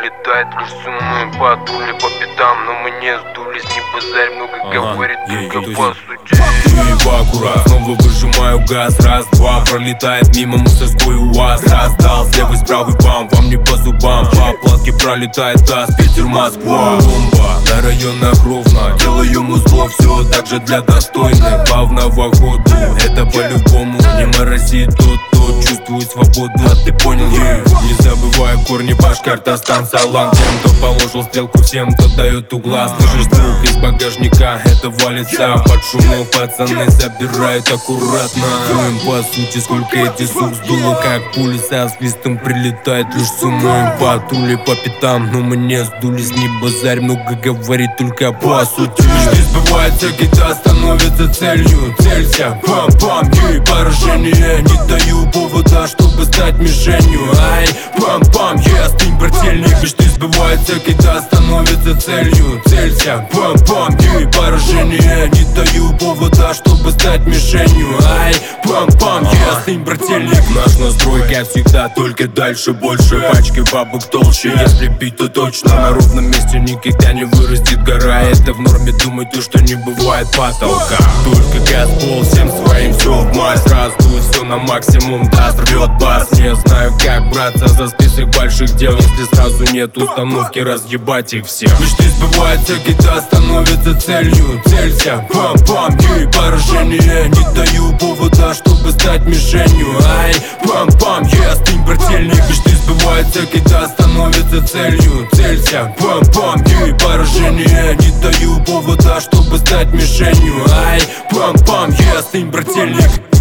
прилетает лишь суммы. Патрули по пятам, но мы не сдулись. Не базарь, много говорит, только по сути. Еб аккурат, снова выжимаю газ. Раз, два, пролетает мимо мусорской УАЗ. Раздал с левой, с правой бам, вам не по зубам. По платке пролетает таз, Питер, Москва. Бомба на районах ровно, делаю музло, все так же для достойных. Плавного ходу, это по-любому. Не морозит тот, кто чувствует свободу. А ты понял, не забывай корни Башкортостан, Салам. Тем, кто положил стрелку, всем, кто дает угла. Слышишь звук из багажника, это валится под шумом. Пацаны забирают аккуратно. Им по сути, сколько эти сук сдуло, как пули со свистом прилетает лишь с умом. Патрули по пятам, но мы не сдулись. Не базарь, много говорит, только по сути. Мечты сбываются, когда становится целью. Целься, пам-пам, и поражение. Не даю повода, чтобы стать мишенью. Ай, пам-пам, остынь, брательник. Мечты сбываются, когда становится целью. Целься, пам-пам, и поражение. Не даю повода, чтобы стать мишенью. Ай, пам-пам, остынь, брательник. Наш настрой, как всегда, только дальше больше. Пачки бабок толще, если бить, то точно. На ровном месте никогда не вырастет гора. Это в норме, думай то, что не бывает потолка. Только газ, пол, всем своим все в мазь. Раздует все на максимум, даст, рвет бас. Не знаю, как браться за список больших дел, если сразу нет установки разъебать их всех. Мечты сбываются, когда становится целью. Целься, пам-пам, и поражение. Не даю повода, чтобы стать мишенью. Ай, пам-пам, остынь, брательник. Мечты сбываются, когда становится целью. Целься, пам-пам, и поражение. Не даю повода, чтобы стать мишенью. Ай, пам-пам, остынь, брательник.